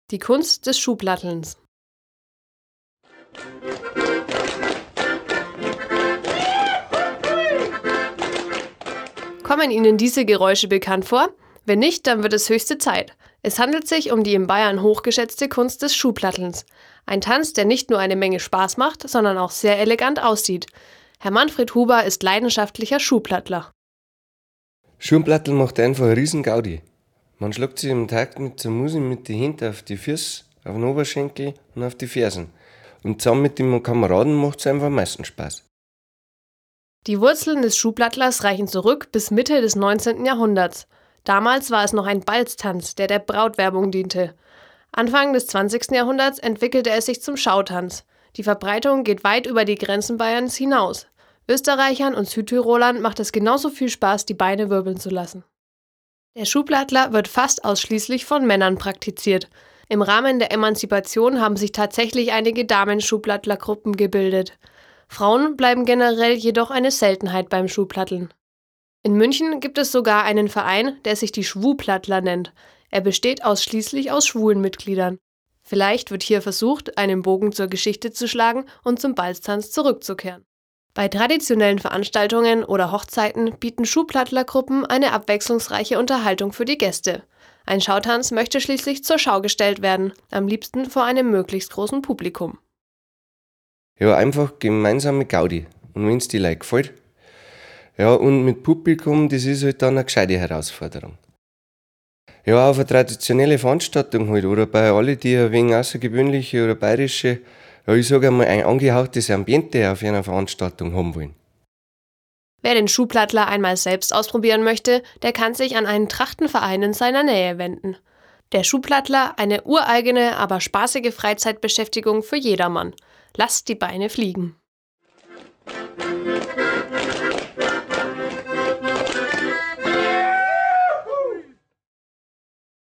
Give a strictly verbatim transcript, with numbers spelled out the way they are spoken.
Die Kunst des Schuhplattelns. Kommen Ihnen diese Geräusche bekannt vor? Wenn nicht, dann wird es höchste Zeit. Es handelt sich um die in Bayern hochgeschätzte Kunst des Schuhplattelns. Ein Tanz, der nicht nur eine Menge Spaß macht, sondern auch sehr elegant aussieht. Herr Manfred Huber ist leidenschaftlicher Schuhplattler. Schuhplatteln macht einfach eine riesen Gaudi. Man schlägt sich im Takt mit der Musik mit den Händen auf die Füße, auf den Oberschenkel und auf die Fersen. Und zusammen mit den Kameraden macht es einfach am meisten Spaß. Die Wurzeln des Schuhplattlers reichen zurück bis Mitte des neunzehnten Jahrhunderts. Damals war es noch ein Balztanz, der der Brautwerbung diente. Anfang des zwanzigsten Jahrhunderts entwickelte es sich zum Schautanz. Die Verbreitung geht weit über die Grenzen Bayerns hinaus. Österreichern und Südtirolern macht es genauso viel Spaß, die Beine wirbeln zu lassen. Der Schuhplattler wird fast ausschließlich von Männern praktiziert. Im Rahmen der Emanzipation haben sich tatsächlich einige Damen-Schuhplattlergruppen gebildet. Frauen bleiben generell jedoch eine Seltenheit beim Schuhplatteln. In München gibt es sogar einen Verein, der sich die Schwuhplattler nennt. Er besteht ausschließlich aus schwulen Mitgliedern. Vielleicht wird hier versucht, einen Bogen zur Geschichte zu schlagen und zum Balztanz zurückzukehren. Bei traditionellen Veranstaltungen oder Hochzeiten bieten Schuhplattlergruppen eine abwechslungsreiche Unterhaltung für die Gäste. Ein Schautanz möchte schließlich zur Schau gestellt werden, am liebsten vor einem möglichst großen Publikum. Ja, einfach gemeinsame Gaudi. Und wenn es die Leute gefällt. Ja, und mit Publikum, das ist halt dann eine gescheite Herausforderung. Ja, auf eine traditionelle Veranstaltung halt, oder bei alle, die ein wenig außergewöhnliche oder bayerische, ja, ich sage einmal, ein angehauchtes Ambiente auf einer Veranstaltung haben wollen. Wer den Schuhplattler einmal selbst ausprobieren möchte, der kann sich an einen Trachtenverein in seiner Nähe wenden. Der Schuhplattler, eine ureigene, aber spaßige Freizeitbeschäftigung für jedermann. Lasst die Beine fliegen.